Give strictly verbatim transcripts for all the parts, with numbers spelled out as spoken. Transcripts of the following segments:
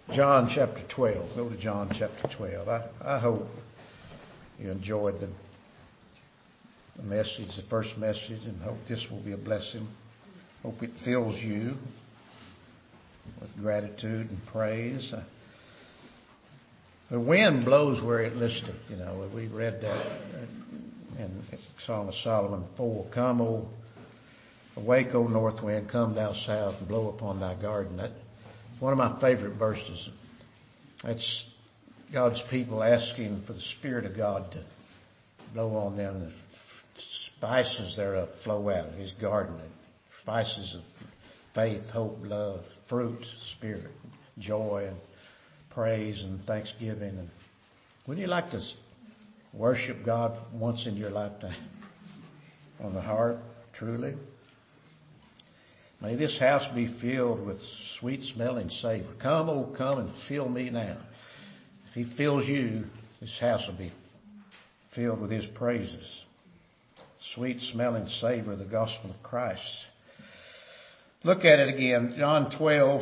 John chapter twelve. Go to John chapter twelve. I, I hope you enjoyed the, the message, the first message, and hope this will be a blessing. Hope it fills you with gratitude and praise. Uh, the wind blows where it listeth. You know, we read that in Song of Solomon four. Come, O awake, O north wind, come thou south, and blow upon thy garden. That, one of my favorite verses. That's God's people asking for the Spirit of God to blow on them. The spices thereof flow out of His garden. Spices of faith, hope, love, fruit, Spirit, joy, and praise, and thanksgiving. And wouldn't you like to worship God once in your lifetime? On the heart, truly. May this house be filled with sweet-smelling savor. Come, oh, come and fill me now. If He fills you, this house will be filled with His praises. Sweet-smelling savor of the gospel of Christ. Look at it again. John twelve,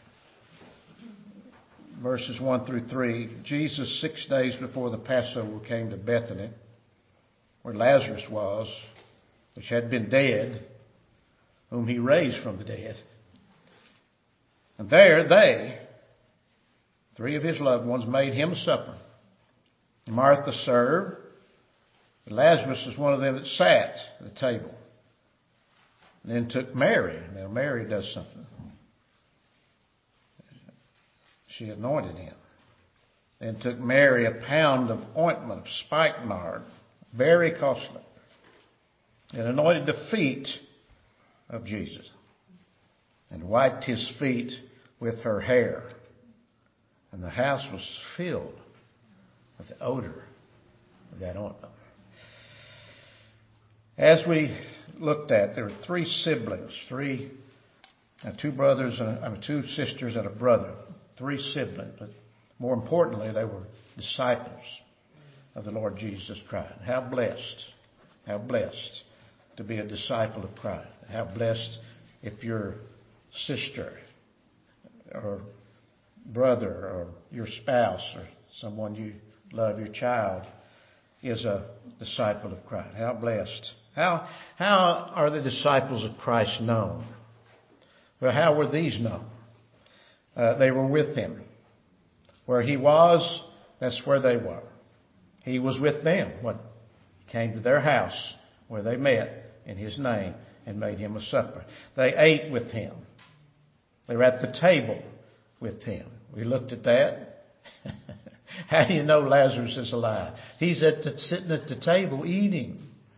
verses one through three. Jesus, six days before the Passover, came to Bethany, where Lazarus was, which had been dead, whom He raised from the dead. And there they, three of His loved ones, made Him a supper. Martha served. Lazarus was one of them that sat at the table. And then took Mary. Now Mary does something. She anointed Him. Then took Mary a pound of ointment of spikenard, very costly, and anointed the feet of Jesus, and wiped His feet with her hair. And the house was filled with the odor of that ointment. As we looked at, there were three siblings, three, uh, two brothers, and uh, two sisters and a brother, three siblings. But more importantly, they were disciples of the Lord Jesus Christ. How blessed, how blessed to be a disciple of Christ. How blessed if your sister or brother or your spouse or someone you love, your child, is a disciple of Christ. How blessed. How, how are the disciples of Christ known? Well, how were these known? Uh, they were with Him. Where He was, that's where they were. He was with them. What came to their house where they met in His name and made Him a supper. They ate with Him. They were at the table with Him. We looked at that. How do you know Lazarus is alive? He's at the, sitting at the table eating.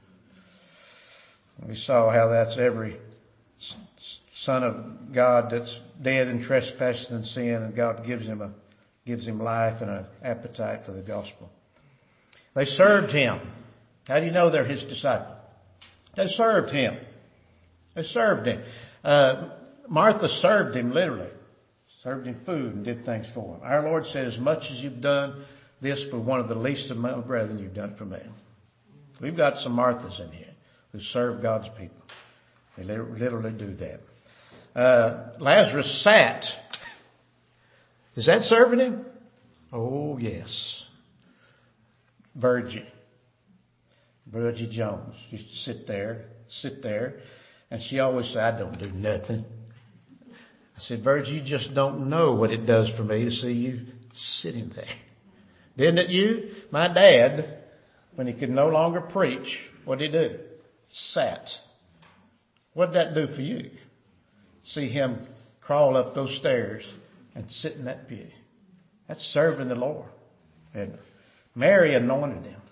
We saw how that's every son of God that's dead in trespass and sin, and God gives him a gives him life and an appetite for the gospel. They served Him. How do you know they're His disciples? They served Him. They served Him. Uh, Martha served Him literally. Served Him food and did things for Him. Our Lord said, as much as you've done this for one of the least of my brethren, you've done it for me. We've got some Marthas in here who serve God's people. They literally do that. Uh, Lazarus sat. Is that serving Him? Oh, yes. Virgie. Virgie Jones used to sit there, sit there, and she always said, I don't do nothing. I said, Virgie, you just don't know what it does for me to see you sitting there. Didn't it you? My dad, when he could no longer preach, what did he do? Sat. What did that do for you? See him crawl up those stairs and sit in that pew. That's serving the Lord. And Mary anointed Him.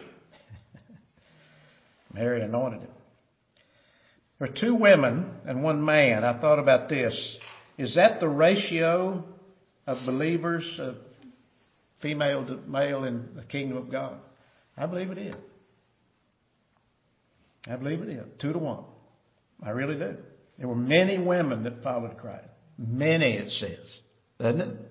Mary anointed Him. There are two women and one man. I thought about this. Is that the ratio of believers, of female to male in the kingdom of God? I believe it is. I believe it is. Two to one. I really do. There were many women that followed Christ. Many, it says. Doesn't it?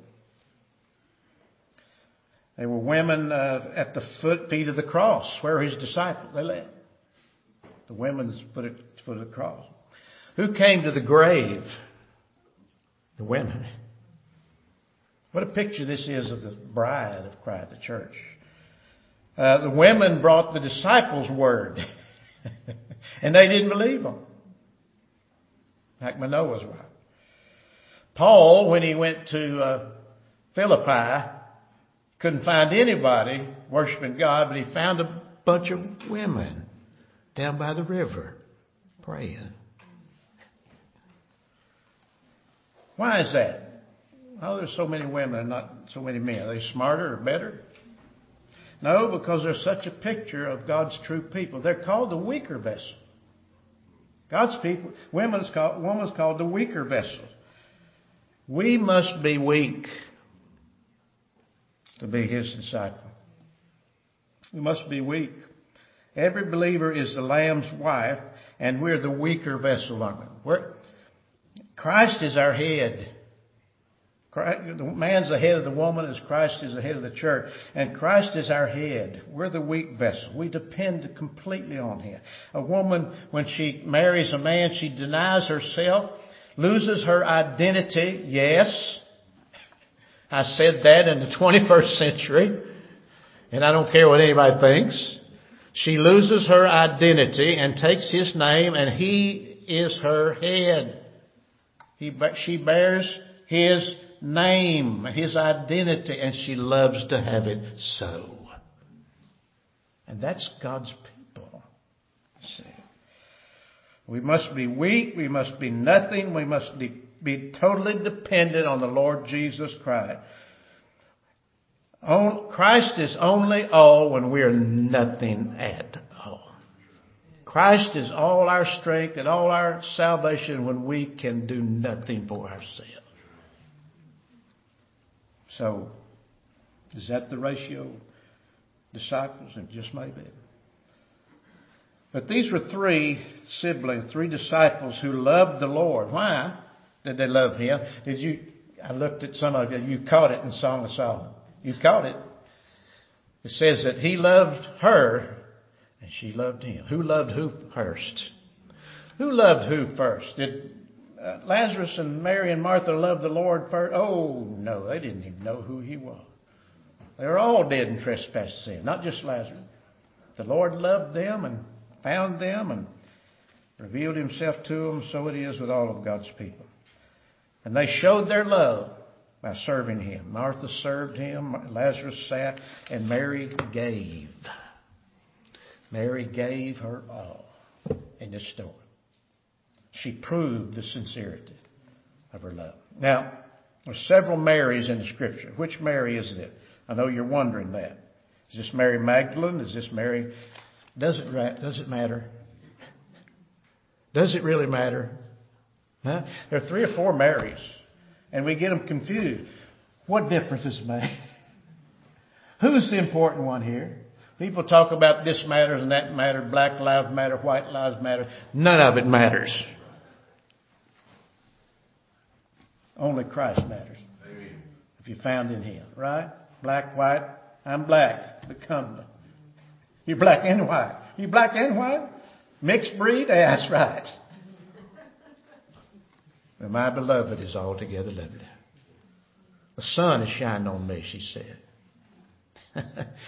There were women uh, at the foot, feet of the cross, where His disciples, they led. The women's foot at the foot of the cross. Who came to the grave? The women. What a picture this is of the bride of Christ, the church. Uh, the women brought the disciples' word, and they didn't believe them, like Manoah's wife. Paul, when he went to uh, Philippi, couldn't find anybody worshiping God, but he found a bunch of women down by the river praying. Why is that? Oh, there's so many women and not so many men. Are they smarter or better? No, because they're such a picture of God's true people. They're called the weaker vessel. God's people, women's called, woman's called the weaker vessel. We must be weak to be His disciple. We must be weak. Every believer is the Lamb's wife, and we're the weaker vessel, aren't we? We're, Christ is our head. Christ, the man's the head of the woman as Christ is the head of the church. And Christ is our head. We're the weak vessel. We depend completely on Him. A woman, when she marries a man, she denies herself, loses her identity. Yes, I said that in the twenty-first century, and I don't care what anybody thinks. She loses her identity and takes His name, and He is her head. He, she bears His name, His identity, and she loves to have it so. And that's God's people. See? We must be weak. We must be nothing. We must be, be totally dependent on the Lord Jesus Christ. Christ is only all when we are nothing at all. Christ is all our strength and all our salvation when we can do nothing for ourselves. So, is that the ratio of disciples? It just may be. But these were three siblings, three disciples who loved the Lord. Why did they love Him? Did you? I looked at some of you. You caught it in Song of Solomon. You caught it. It says that he loved her and she loved him. Who loved who first? Who loved who first? Did uh, Lazarus and Mary and Martha love the Lord first? Oh, no, they didn't even know who He was. They were all dead in trespass sin, not just Lazarus. The Lord loved them and found them and revealed Himself to them. So it is with all of God's people. And they showed their love by serving Him. Martha served Him, Lazarus sat, and Mary gave. Mary gave her all in this story. She proved the sincerity of her love. Now, there's several Marys in the Scripture. Which Mary is it? I know you're wondering that. Is this Mary Magdalene? Is this Mary? Does it, does it matter? Does it really matter? Huh? There are three or four Marys. And we get them confused. What difference does it make? Who's the important one here? People talk about this matters and that matters, black lives matter, white lives matter. None of it matters. Only Christ matters. Amen. If you're found in Him, right? Black, white. I'm black. Become them. You're black and white. You black and white? Mixed breed? That's right. And my beloved is altogether lovely. The sun is shining on me, she said.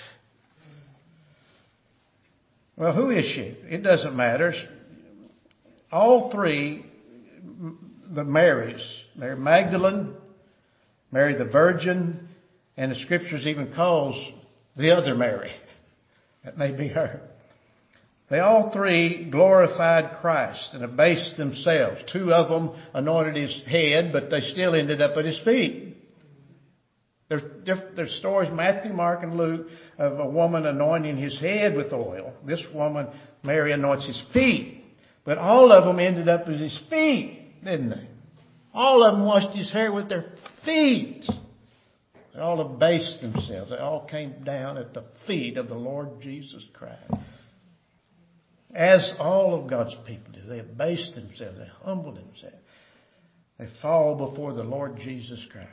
Well, who is she? It doesn't matter. All three, the Marys, Mary Magdalene, Mary the Virgin, and the Scriptures even calls the other Mary. That may be her. They all three glorified Christ and abased themselves. Two of them anointed His head, but they still ended up at His feet. There's, there's stories, Matthew, Mark, and Luke, of a woman anointing His head with oil. This woman, Mary, anoints His feet. But all of them ended up at His feet, didn't they? All of them washed His hair with their feet. They all abased themselves. They all came down at the feet of the Lord Jesus Christ. As all of God's people do. They abase themselves. They humble themselves. They fall before the Lord Jesus Christ.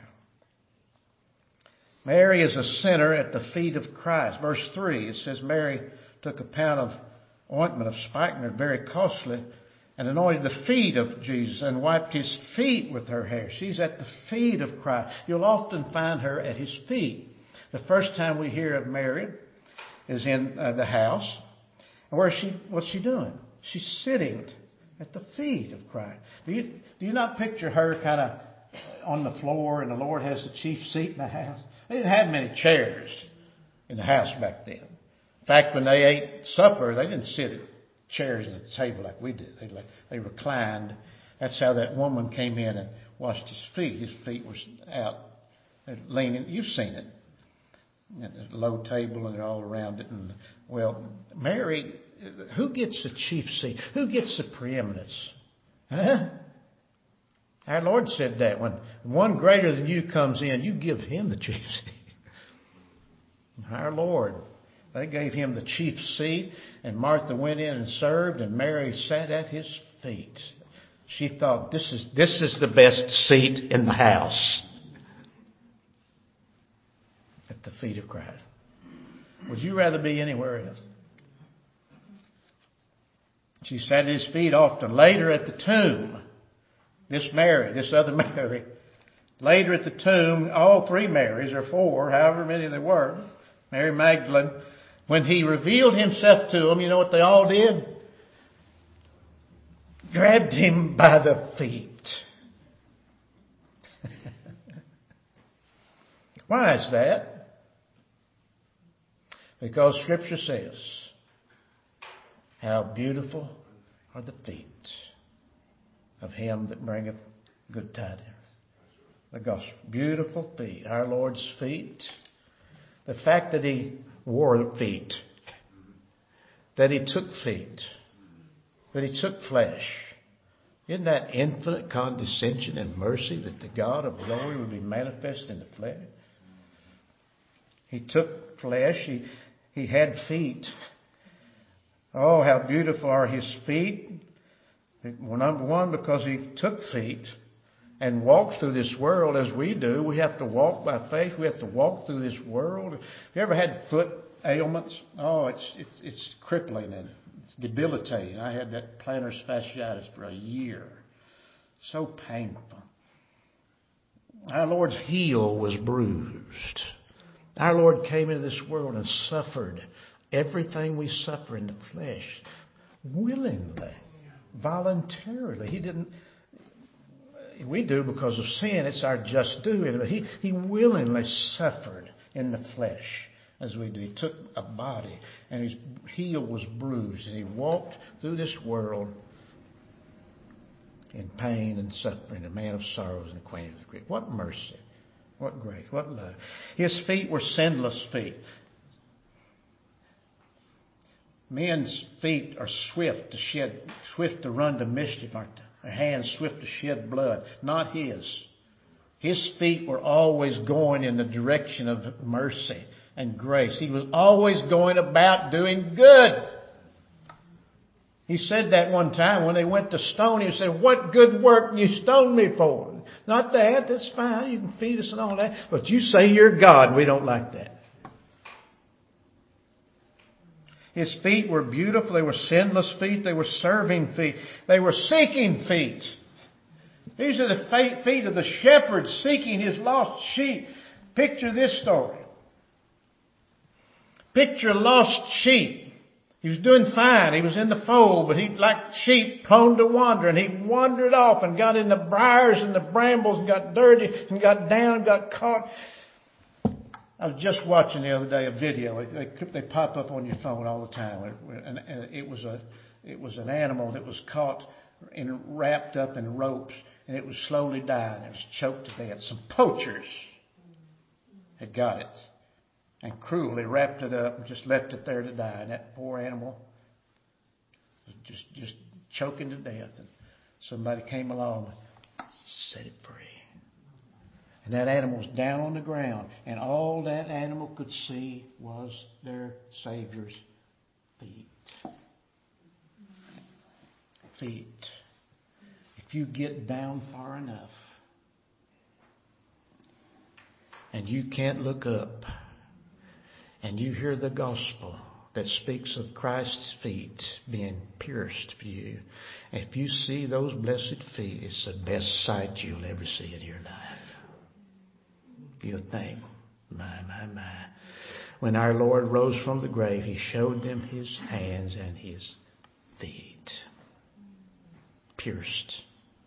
Mary is a sinner at the feet of Christ. Verse three, it says Mary took a pound of ointment of spikenard, very costly, and anointed the feet of Jesus and wiped his feet with her hair. She's at the feet of Christ. You'll often find her at his feet. The first time we hear of Mary is in uh, the house. And where is she? What's she doing? She's sitting at the feet of Christ. Do you, do you not picture her kind of on the floor and the Lord has the chief seat in the house? They didn't have many chairs in the house back then. In fact, when they ate supper, they didn't sit at chairs at a table like we did. They, they reclined. That's how that woman came in and washed his feet. His feet were out leaning. You've seen it. And a low table and they're all around it. And well, Mary, who gets the chief seat? Who gets the preeminence? Huh? Our Lord said that when one greater than you comes in, you give him the chief seat. Our Lord. They gave him the chief seat, and Martha went in and served, and Mary sat at his feet. She thought, this is, this is the best seat in the house. At the feet of Christ. Would you rather be anywhere else? She sat at his feet often. Later at the tomb, this Mary, this other Mary, later at the tomb, all three Marys, or four, however many there were, Mary Magdalene, when he revealed himself to them, you know what they all did? Grabbed him by the feet. Why is that? Because Scripture says, how beautiful are the feet of him that bringeth good tidings. The gospel. Beautiful feet. Our Lord's feet. The fact that he wore feet, that he took feet, that he took flesh. Isn't that infinite condescension and mercy that the God of glory would be manifest in the flesh? He took flesh. He, he had feet. Oh, how beautiful are his feet. Well, number one, because he took feet and walked through this world as we do. We have to walk by faith. We have to walk through this world. Have you ever had foot ailments? Oh, it's it's, it's crippling and it's debilitating. I had that plantar fasciitis for a year. So painful. Our Lord's heel was bruised. Our Lord came into this world and suffered everything we suffer in the flesh willingly, voluntarily. He didn't. We do because of sin. It's our just due. But he, he willingly suffered in the flesh as we do. He took a body and his heel was bruised. And he walked through this world in pain and suffering, a man of sorrows and acquainted with grief. What mercy. What grace. What love. His feet were sinless feet. Men's feet are swift to shed, swift to run to mischief, aren't they? Their hands swift to shed blood. Not his. His feet were always going in the direction of mercy and grace. He was always going about doing good. He said that one time when they went to stone him. He said, what good work you stoned me for? Not that. That's fine. You can feed us and all that. But you say you're God. We don't like that. His feet were beautiful. They were sinless feet. They were serving feet. They were seeking feet. These are the feet of the shepherd seeking his lost sheep. Picture this story. Picture lost sheep. He was doing fine. He was in the fold, but he, like sheep, prone to wander. And he wandered off and got in the briars and the brambles and got dirty and got down and got caught. I was just watching the other day a video. They, they pop up on your phone all the time. And it was a, it was an animal that was caught and wrapped up in ropes, and it was slowly dying. It was choked to death. Some poachers had got it and cruelly wrapped it up and just left it there to die. And that poor animal was just, just choking to death. And somebody came along and set it free. And that animal was down on the ground. And all that animal could see was their Savior's feet. Feet. If you get down far enough and you can't look up and you hear the gospel that speaks of Christ's feet being pierced for you. If you see those blessed feet, it's the best sight you'll ever see in your life. You'll think, my, my, my. When our Lord rose from the grave, He showed them His hands and His feet. Pierced.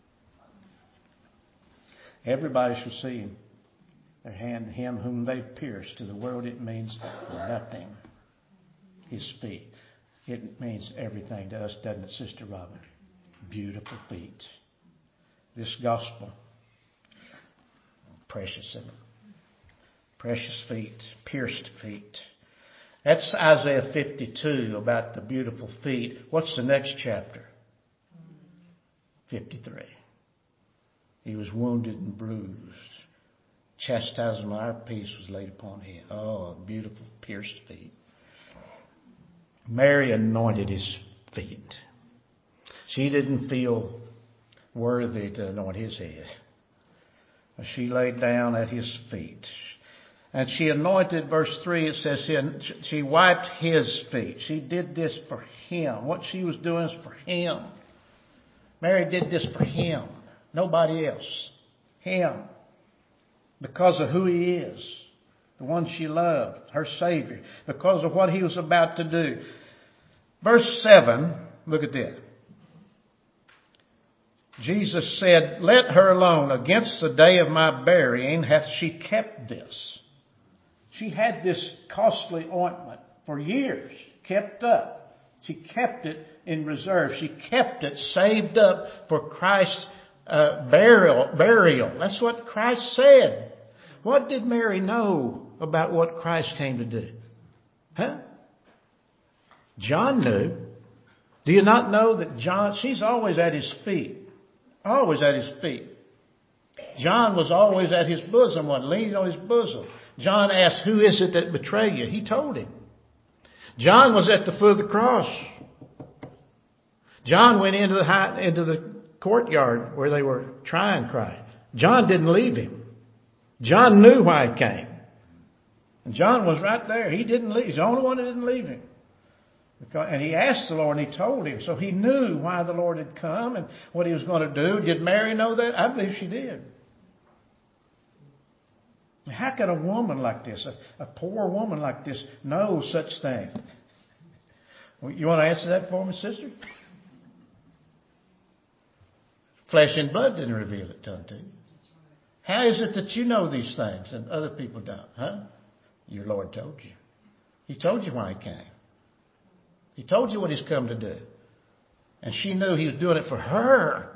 Everybody shall see Him. Their hand, Him whom they've pierced. To the world it means nothing. His feet. It means everything to us, doesn't it, Sister Robin? Beautiful feet. This gospel. Precious, isn't it? Precious feet. Pierced feet. That's Isaiah fifty-two about the beautiful feet. What's the next chapter? fifty-three. He was wounded and bruised. Chastisement of our peace was laid upon Him. Oh, beautiful pierced feet. Mary anointed His feet. She didn't feel worthy to anoint His head. She laid down at His feet. And she anointed, verse three, it says here, she wiped His feet. She did this for Him. What she was doing is for Him. Mary did this for Him. Nobody else. Him. Because of who He is. The one she loved. Her Savior. Because of what He was about to do. Verse seven. Look at this. Jesus said, let her alone. Against the day of my burying hath she kept this. She had this costly ointment for years. Kept up. She kept it in reserve. She kept it saved up for Christ's uh, burial. Burial. That's what Christ said. What did Mary know about what Christ came to do? Huh? John knew. Do you not know that John, she's always at His feet. Always at His feet. John was always at His bosom, one leaning on His bosom. John asked, who is it that betrayed you? He told him. John was at the foot of the cross. John went into the high, into the courtyard where they were trying Christ. John didn't leave Him. John knew why He came. And John was right there. He didn't leave. He's the only one that didn't leave Him. Because, and he asked the Lord and He told him. So he knew why the Lord had come and what He was going to do. Did Mary know that? I believe she did. How could a woman like this, a, a poor woman like this, know such things? You want to answer that for me, sister? Flesh and blood didn't reveal it to you. How is it that you know these things and other people don't? Huh? Your Lord told you. He told you why He came. He told you what He's come to do. And she knew He was doing it for her.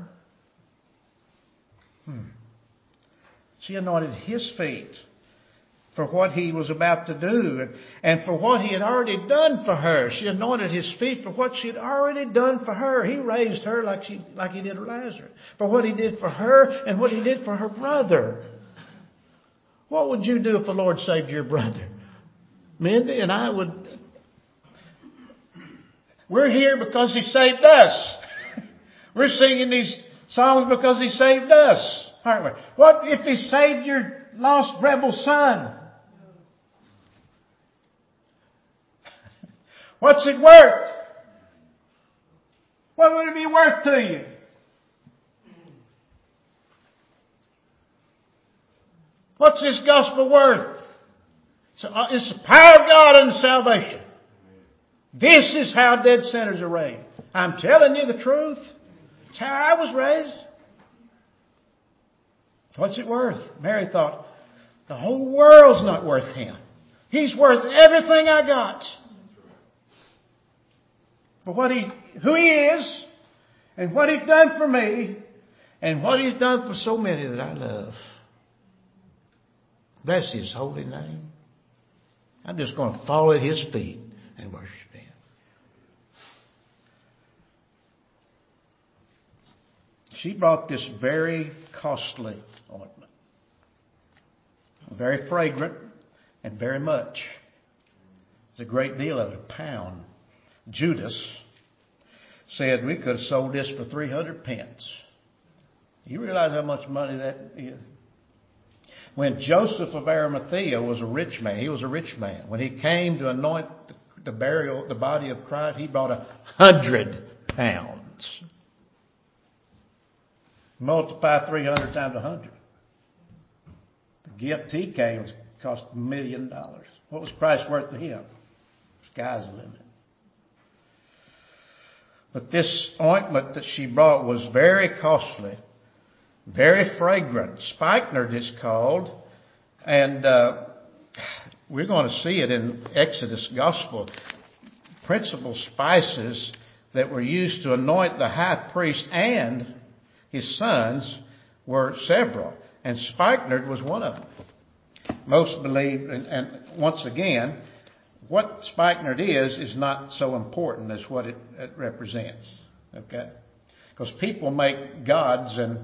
Hmm. She anointed His feet for what He was about to do and for what He had already done for her. She anointed His feet for what she had already done for her. He raised her like she, like He did Lazarus. For what He did for her and what He did for her brother. What would you do if the Lord saved your brother? Mindy and I would... We're here because He saved us. We're singing these songs because He saved us, aren't we? What if He saved your lost rebel son? What's it worth? What would it be worth to you? What's this gospel worth? It's the power of God unto salvation. This is how dead sinners are raised. I'm telling you the truth. It's how I was raised. What's it worth? Mary thought, the whole world's not worth Him. He's worth everything I got. For what He, who He is, and what He's done for me, and what He's done for so many that I love. Bless His holy name. I'm just going to fall at His feet and worship Him. She brought this very costly ointment. Very fragrant and very much. There's a great deal of it, a pound. Judas said we could have sold this for three hundred pence. You realize how much money that is? When Joseph of Arimathea was a rich man, he was a rich man. When he came to anoint the burial, the body of Christ, he brought a hundred pounds. Multiply three hundred times a hundred. The gift he came was cost a million dollars. What was Christ worth to him? Sky's the limit. But this ointment that she brought was very costly, very fragrant. Spikenard it's called. And uh, we're going to see it in Exodus Gospel. Principal spices that were used to anoint the high priest and his sons were several. And spikenard was one of them. Most believe, and, and once again, what spikenard is, is not so important as what it, it represents. Okay? Because people make gods, and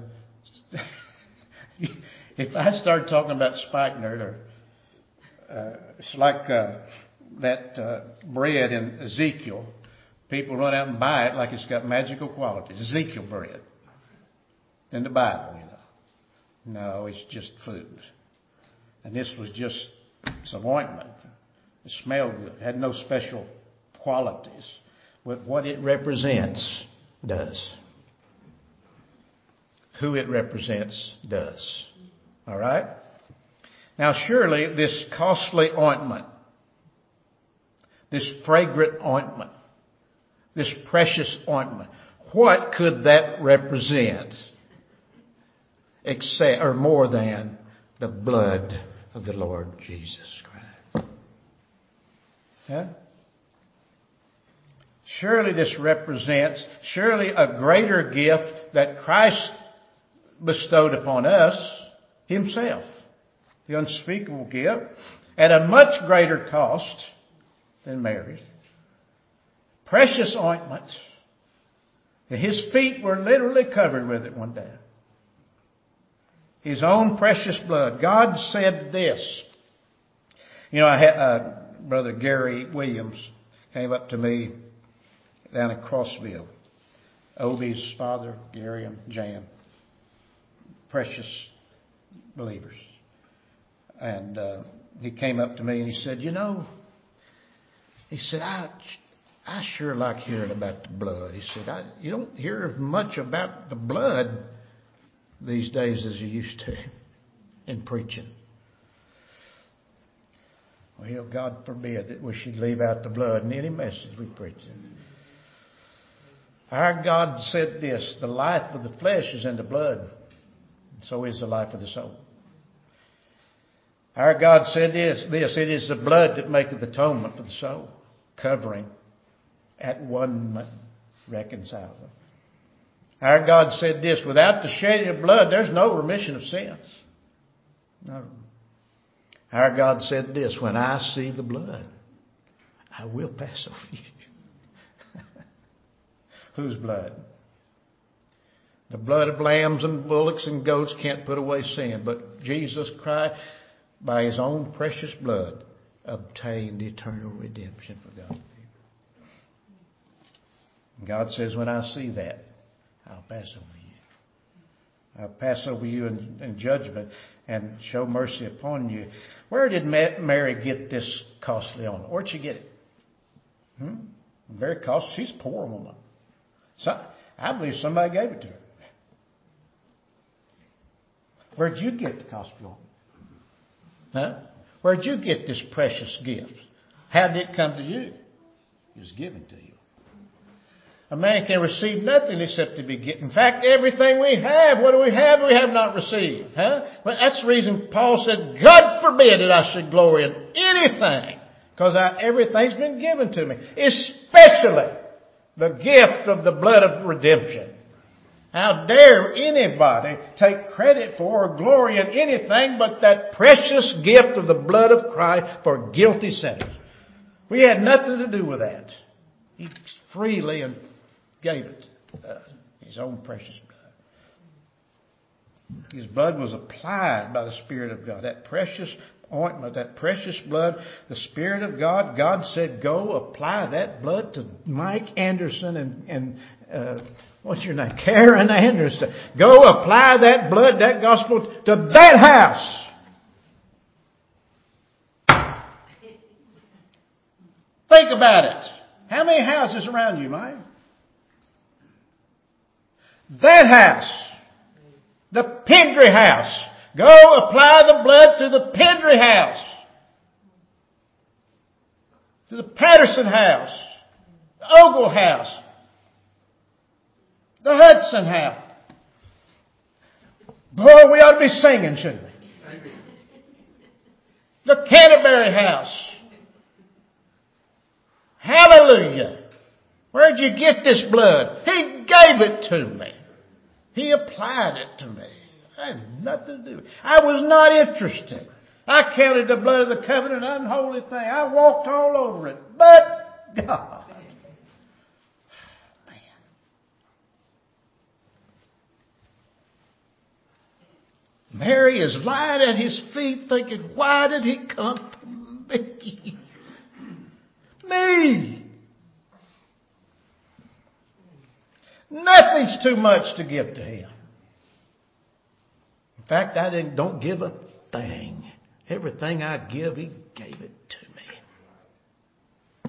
if I start talking about spikenard, or uh, it's like uh, that uh, bread in Ezekiel, people run out and buy it like it's got magical qualities. Ezekiel bread in the Bible, you know. No, it's just food. And this was just some ointment. It smelled good. It had no special qualities. But what it represents does. Who it represents does. All right? Now surely this costly ointment, this fragrant ointment, this precious ointment, what could that represent? Except, or more than the blood of the Lord Jesus Christ. Yeah? Surely this represents, surely a greater gift that Christ bestowed upon us himself. The unspeakable gift at a much greater cost than Mary's. Precious ointment. His feet were literally covered with it one day. His own precious blood. God said this. You know, I had uh, Brother Gary Williams came up to me down in Crossville. Obie's father, Gary and Jan. Precious believers. And uh, he came up to me and he said, you know, he said, I, I sure like hearing about the blood. He said, I, you don't hear much about the blood these days as you used to in preaching. Well, God forbid that we should leave out the blood in any message we preach. Our God said this, the life of the flesh is in the blood, so is the life of the soul. Our God said this, this, it is the blood that maketh atonement for the soul, covering, at one reconciling. Our God said this, without the shedding of blood, there's no remission of sins. No. Our God said this, when I see the blood, I will pass over you. Whose blood? The blood of lambs and bullocks and goats can't put away sin, but Jesus Christ, by his own precious blood, obtained eternal redemption for God's people. God says, when I see that, I'll pass over you. I'll pass over you in, in judgment and show mercy upon you. Where did Mary get this costly ointment? Where'd she get it? Hmm? Very costly. She's a poor woman. So, I believe somebody gave it to her. Where'd you get the costly ointment? Huh? Where'd you get this precious gift? How did it come to you? It was given to you. A man can receive nothing except to be given. In fact, everything we have, what do we have we have not received? Huh? Well, that's the reason Paul said, God forbid that I should glory in anything. Because everything's been given to me. Especially the gift of the blood of redemption. How dare anybody take credit for or glory in anything but that precious gift of the blood of Christ for guilty sinners. We had nothing to do with that. He freely and gave it uh, his own precious blood. His blood was applied by the Spirit of God. That precious ointment, that precious blood, the Spirit of God, God said, go apply that blood to Mike Anderson and, and uh, what's your name? Karen Anderson. Go apply that blood, that gospel to that house. Think Think about it. How many houses around you, Mike? That house. The Pendry house. Go apply the blood to the Pendry house. To the Patterson house. The Ogle house. The Hudson house. Boy, we ought to be singing, shouldn't we? The Canterbury house. Hallelujah. Where'd you get this blood? He gave it to me. He applied it to me. I had nothing to do with it. I was not interested. I counted the blood of the covenant an unholy thing. I walked all over it. But God. Man. Mary is lying at his feet thinking, why did he come to me? Me. Nothing's too much to give to him. In fact, I didn't, don't give a thing. Everything I give, he gave it to me.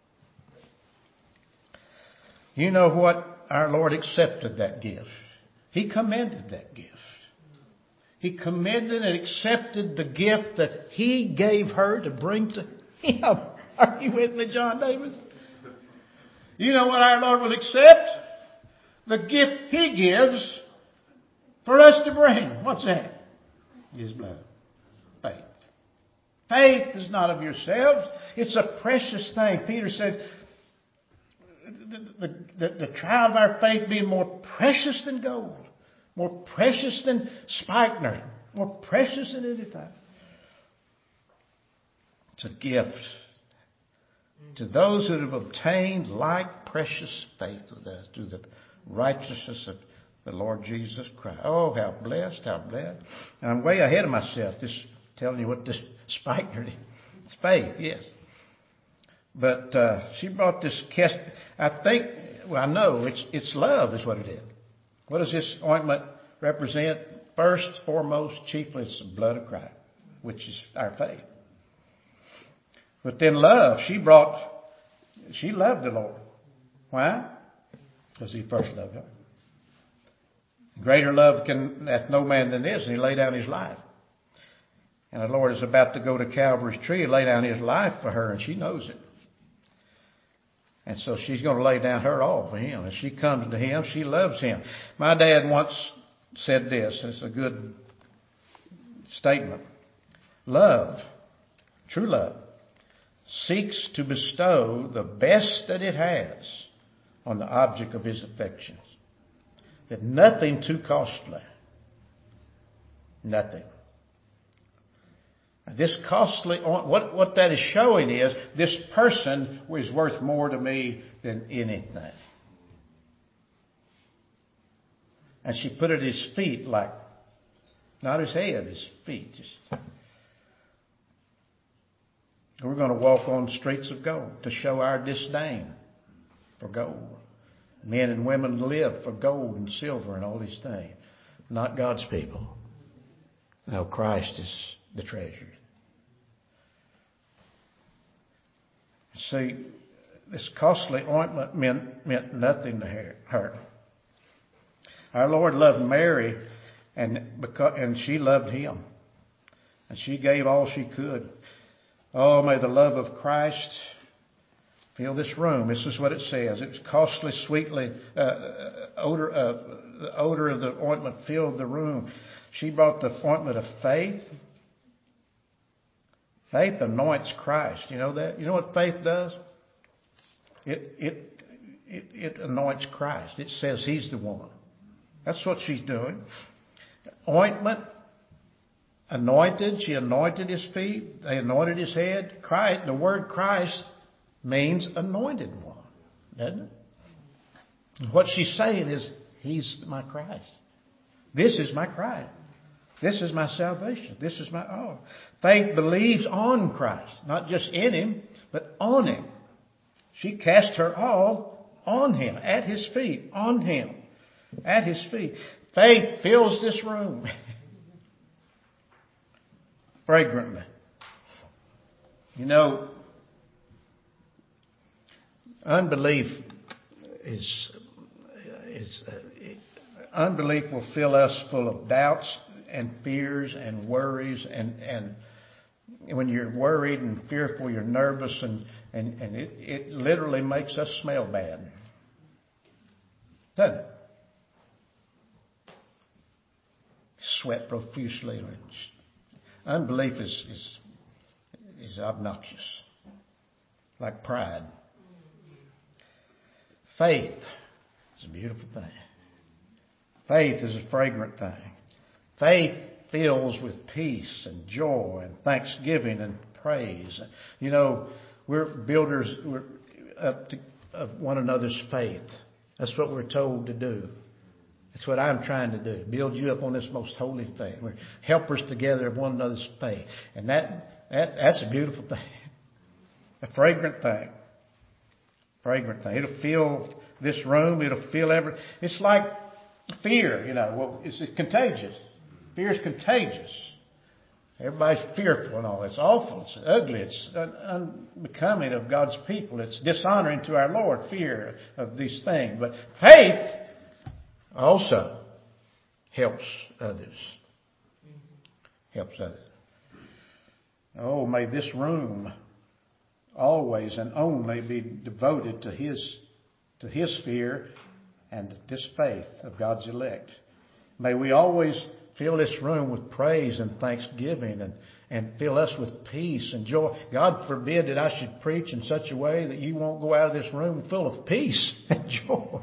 You know what? Our Lord accepted that gift. He commended that gift. He commended and accepted the gift that he gave her to bring to him. Are you with me, John Davis? You know what our Lord will accept? The gift he gives for us to bring. What's that? His blood. Faith. Faith is not of yourselves. It's a precious thing. Peter said, the, the, the, the trial of our faith being more precious than gold, more precious than spikenard, more precious than anything. It's a gift to those who have obtained like precious faith with us through the righteousness of the Lord Jesus Christ. Oh, how blessed, how blessed. And I'm way ahead of myself, just telling you what this spikenard is. It's faith, yes. But uh, she brought this cast. I think, well, I know, it's, it's love is what it is. What does this ointment represent? First, foremost, chiefly, it's the blood of Christ, which is our faith. But then love, she brought, she loved the Lord. Why? Because he first loved her. Greater love can hath no man than this, and he laid down his life. And the Lord is about to go to Calvary's tree and lay down his life for her, and she knows it. And so she's going to lay down her all for him. As she comes to him, she loves him. My dad once said this, and it's a good statement. Love, true love, seeks to bestow the best that it has on the object of his affections. That nothing too costly. Nothing. This costly, what, what that is showing is this person was worth more to me than anything. And she put it at his feet like, not his head, his feet. Just. We're going to walk on the streets of gold to show our disdain for gold. Men and women live for gold and silver and all these things. Not God's people. No, Christ is the treasure. See, this costly ointment meant, meant nothing to her. Our Lord loved Mary, and because, and she loved him. And she gave all she could. Oh, may the love of Christ fill this room. This is what it says. It was costly, sweetly, uh, odor, uh, the odor of the ointment filled the room. She brought the ointment of faith. Faith anoints Christ. You know that? You know what faith does? It, it, it, it anoints Christ. It says he's the one. That's what she's doing. Ointment, anointed. She anointed his feet. They anointed his head. Christ, the word Christ means anointed one, doesn't it? What she's saying is, he's my Christ. This is my Christ. This is my salvation. This is my all. Faith believes on Christ, not just in him, but on him. She cast her all on him, at his feet, on him, at his feet. Faith fills this room fragrantly. You know, Unbelief is, is uh, unbelief will fill us full of doubts and fears and worries, and, and when you're worried and fearful, you're nervous, and, and, and it, it literally makes us smell bad. Doesn't it? Sweat profusely. Unbelief is, is, is obnoxious, like pride. Faith is a beautiful thing. Faith is a fragrant thing. Faith fills with peace and joy and thanksgiving and praise. You know, we're builders we're up to, of one another's faith. That's what we're told to do. That's what I'm trying to do. Build you up on this most holy faith. We're helpers together of one another's faith. And that, that that's a beautiful thing. A fragrant thing. Fragrant thing. It'll fill this room. It'll fill every... It's like fear, you know. Well, it's, it's contagious. Fear is contagious. Everybody's fearful and all. It's awful. It's ugly. It's unbecoming of God's people. It's dishonoring to our Lord, fear of these things. But faith also helps others. Helps others. Oh, may this room always and only be devoted to His, to His fear and this faith of God's elect. May we always fill this room with praise and thanksgiving, and, and fill us with peace and joy. God forbid that I should preach in such a way that you won't go out of this room full of peace and joy.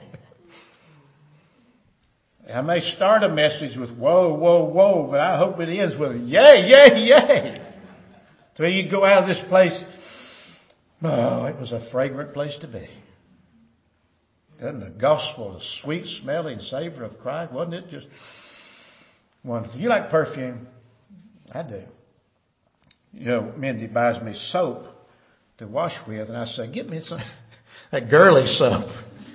I may start a message with whoa, whoa, whoa, but I hope it ends with yay, yay, yay. So you go out of this place, oh, it was a fragrant place to be. Doesn't the gospel, the sweet smelling savor of Christ, wasn't it just wonderful? You like perfume? I do. You know, Mindy buys me soap to wash with, and I say, get me some, that girly soap.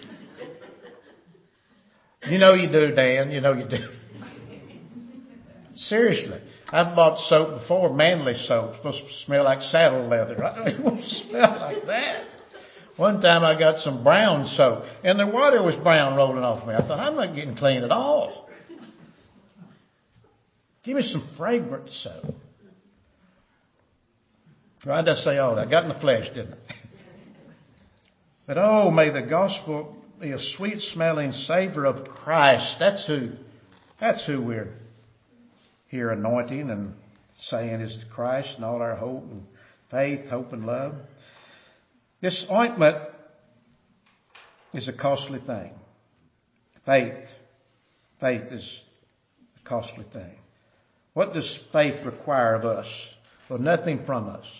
You know you do, Dan. You know you do. Seriously. I've bought soap before, manly soap. It's supposed to smell like saddle leather. I don't want to smell like that. One time I got some brown soap, and the water was brown rolling off me. I thought, I'm not getting clean at all. Give me some fragrant soap. Tried to say all that. I got in the flesh, didn't I? But oh, may the gospel be a sweet smelling savor of Christ. That's who, that's who we're here anointing and saying is Christ and all our hope and faith, hope and love. This ointment is a costly thing. Faith. Faith is a costly thing. What does faith require of us? Well, nothing from us.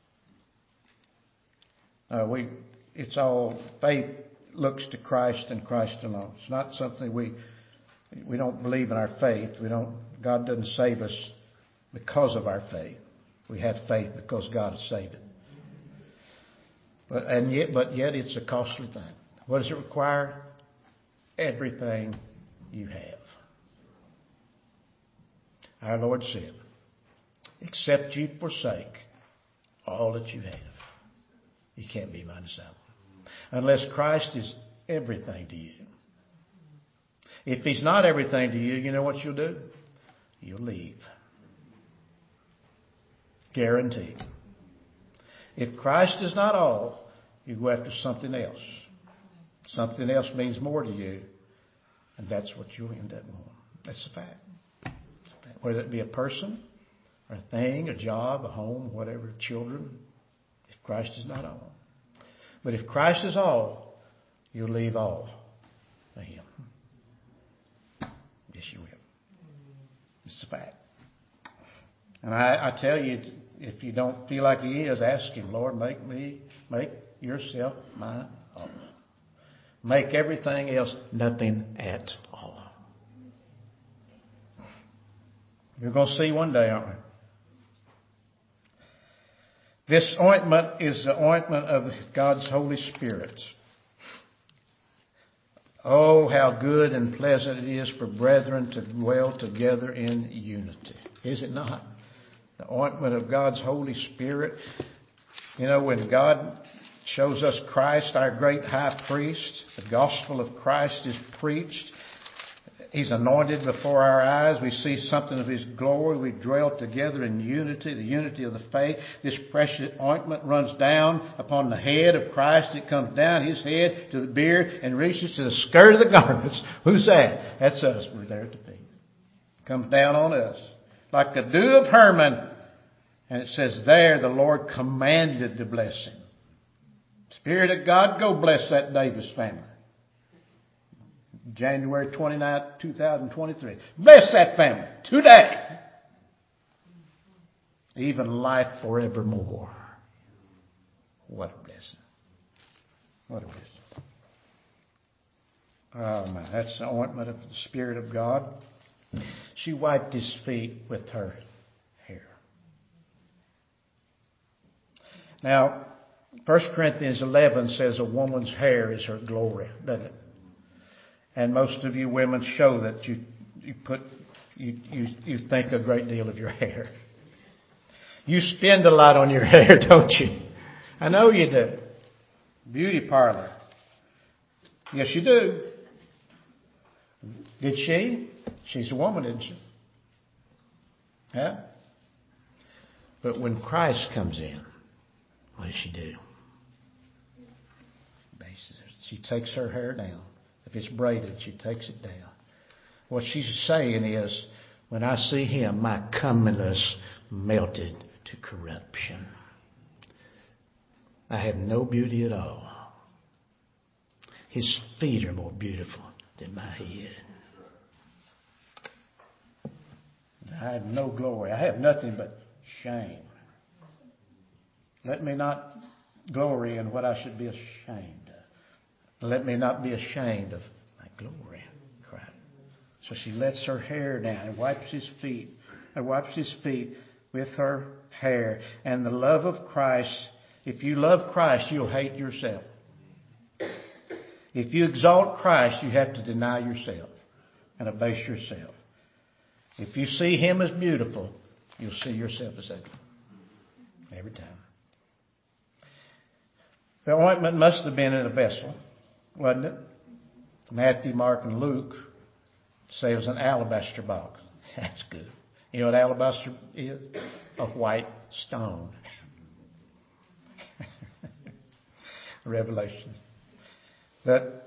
Uh, we, it's all, faith looks to Christ and Christ alone. It's not something we, we don't believe in our faith. We don't, God doesn't save us because of our faith. We have faith because God has saved it. But, and yet, but yet it's a costly thing. What does it require? Everything you have. Our Lord said, except you forsake all that you have, you can't be my disciple. Unless Christ is everything to you. If He's not everything to you, you know what you'll do? You'll leave. Guaranteed. If Christ is not all, you go after something else. Something else means more to you, and that's what you'll end up with. That's a fact. Whether it be a person, or a thing, a job, a home, whatever, children, if Christ is not all. But if Christ is all, you'll leave all for Him. Yes, you will. It's a fact. And I, I tell you, if you don't feel like He is, ask Him, Lord, make me, make yourself my all. Make everything else nothing at all. You're going to see one day, aren't we? This ointment is the ointment of God's Holy Spirit. Oh, how good and pleasant it is for brethren to dwell together in unity. Is it not? The ointment of God's Holy Spirit. You know, when God shows us Christ, our great high priest. The gospel of Christ is preached. He's anointed before our eyes. We see something of His glory. We dwell together in unity, the unity of the faith. This precious ointment runs down upon the head of Christ. It comes down His head to the beard and reaches to the skirt of the garments. Who's that? That's us. We're there at the feet. It comes down on us like the dew of Hermon. And it says there, the Lord commanded the blessing. Spirit of God, go bless that Davis family. January twenty-ninth, twenty twenty-three. Bless that family today. Even life forevermore. What a blessing. What a blessing. Oh my, that's the ointment of the Spirit of God. She wiped His feet with her hair. Now, First Corinthians eleven says a woman's hair is her glory, doesn't it? And most of you women show that you you put you, you you think a great deal of your hair. You spend a lot on your hair, don't you? I know you do. Beauty parlor. Yes, you do. Did she? She's a woman, isn't she? Yeah. But when Christ comes in, what does she do? She takes her hair down. If it's braided, she takes it down. What she's saying is, when I see Him, my comeliness melted to corruption. I have no beauty at all. His feet are more beautiful than my head. I have no glory. I have nothing but shame. Let me not glory in what I should be ashamed of. Let me not be ashamed of my glory. Christ. So she lets her hair down and wipes His feet. And wipes His feet with her hair. And the love of Christ, if you love Christ, you'll hate yourself. If you exalt Christ, you have to deny yourself and abase yourself. If you see Him as beautiful, you'll see yourself as ugly. Every time. The ointment must have been in a vessel, wasn't it? Matthew, Mark, and Luke say it was an alabaster box. That's good. You know what alabaster is? A white stone. Revelation. That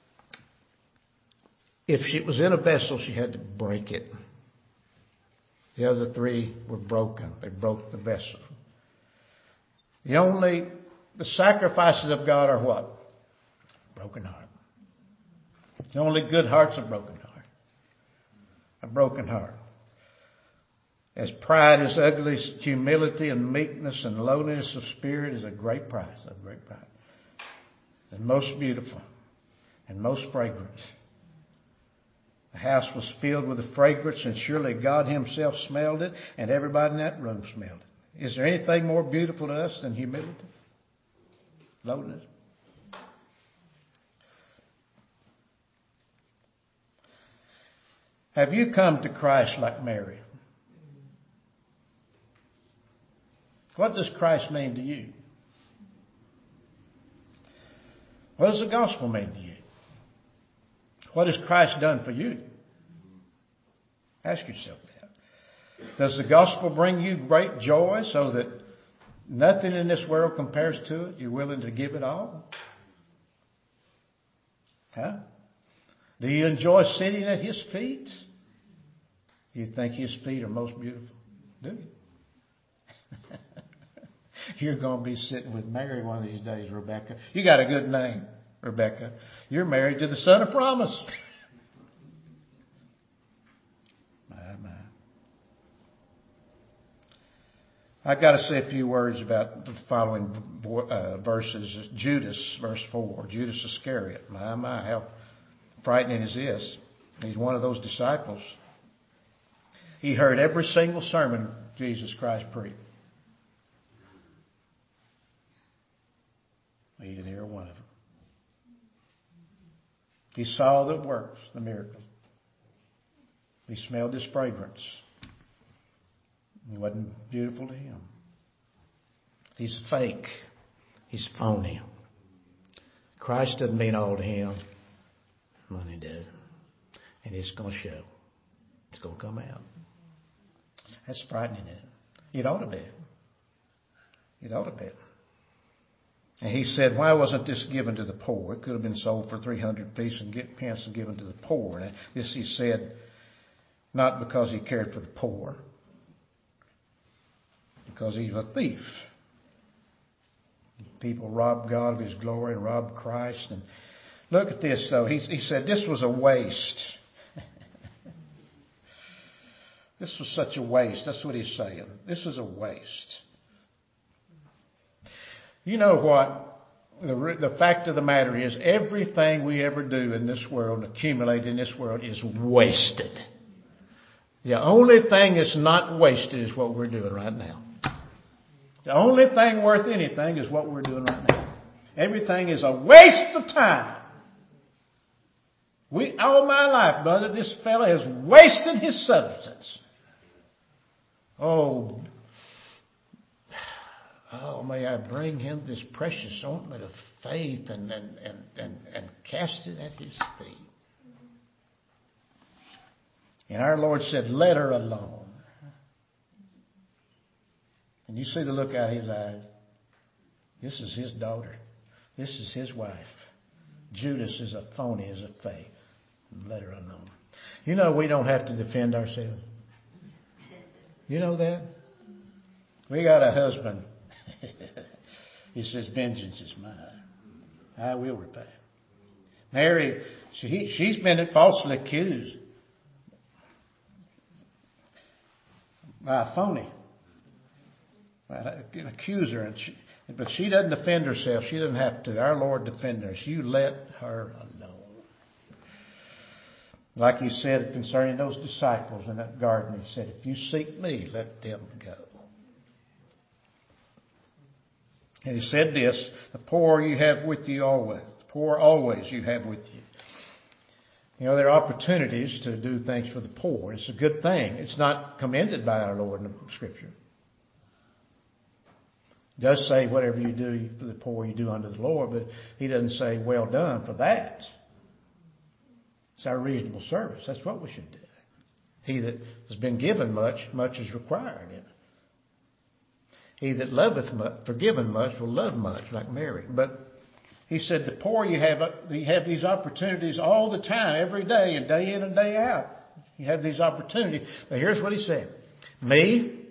if she was in a vessel, she had to break it. The other three were broken. They broke the vessel. The only, the sacrifices of God are what? Broken heart. The only good heart's a broken heart. A broken heart. As pride is ugly, humility and meekness and lowliness of spirit is a great price, a great price. And most beautiful and most fragrant. The house was filled with the fragrance, and surely God Himself smelled it, and everybody in that room smelled it. Is there anything more beautiful to us than humility? Lowliness? Have you come to Christ like Mary? What does Christ mean to you? What does the gospel mean to you? What has Christ done for you? Ask yourself that. Does the gospel bring you great joy so that nothing in this world compares to it? You're willing to give it all? Huh? Do you enjoy sitting at His feet? You think His feet are most beautiful? Do you? You're going to be sitting with Mary one of these days, Rebecca. You got a good name, Rebecca. You're married to the Son of Promise. My, my. I've got to say a few words about the following uh, verses. Judas, verse four. Judas Iscariot. My, my, how frightening is this? He's one of those disciples. He heard every single sermon Jesus Christ preached. He didn't hear one of them. He saw the works, the miracles. He smelled His fragrance. It wasn't beautiful to him. He's fake. He's phony. Christ doesn't mean all to him. Money does. And it's going to show. It's going to come out. That's frightening, isn't it? It ought to be. It ought to be. And he said, why wasn't this given to the poor? It could have been sold for three hundred pence and given to the poor. And this he said, not because he cared for the poor, because he's a thief. People rob God of his glory and rob Christ. And look at this, though. He, he said this was a waste. This was such a waste. That's what he's saying. This is a waste. You know what? The, the fact of the matter is, everything we ever do in this world, accumulate in this world, is wasted. The only thing that's not wasted is what we're doing right now. The only thing worth anything is what we're doing right now. Everything is a waste of time. We, all my life, brother, this fellow has wasted his substance. Oh, oh, may I bring him this precious ointment of faith and, and, and, and, and cast it at his feet. And our Lord said, let her alone. And you see the look out of his eyes. This is his daughter. This is his wife. Judas is a phony as a faith. Let her alone. You know we don't have to defend ourselves. You know that? We got a husband. He says, vengeance is mine. I will repay. Mary, she, she's been falsely accused by a phony. By an accuser. And she, but she doesn't defend herself. She doesn't have to. Our Lord defends her. You let her alone. Like he said concerning those disciples in that garden, he said, if you seek me, let them go. And he said this, the poor you have with you always. The poor always you have with you. You know, there are opportunities to do things for the poor. It's a good thing. It's not commended by our Lord in the Scripture. It does say whatever you do for the poor, you do unto the Lord, but he doesn't say well done for that. It's our reasonable service. That's what we should do. He that has been given much, much is required. He that loveth much, forgiven much, will love much, like Mary. But he said, the poor, you have you have these opportunities all the time, every day, and day in and day out. You have these opportunities. But here's what he said. Me?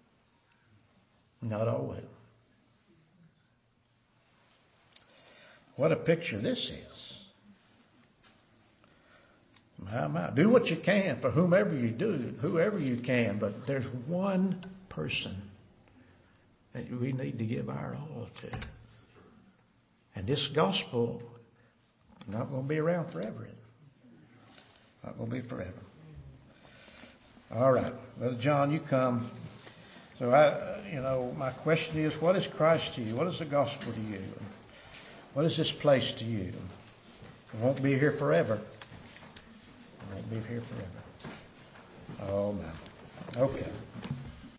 Not always. What a picture this is. My, my. Do what you can for whomever you do, whoever you can. But there's one person that we need to give our all to. And this gospel is not going to be around forever. Not going to be forever. All right. Brother John, you come. So, I, you know, my question is, what is Christ to you? What is the gospel to you? What is this place to you? It won't be here forever. It won't be here forever. Oh, man. Okay.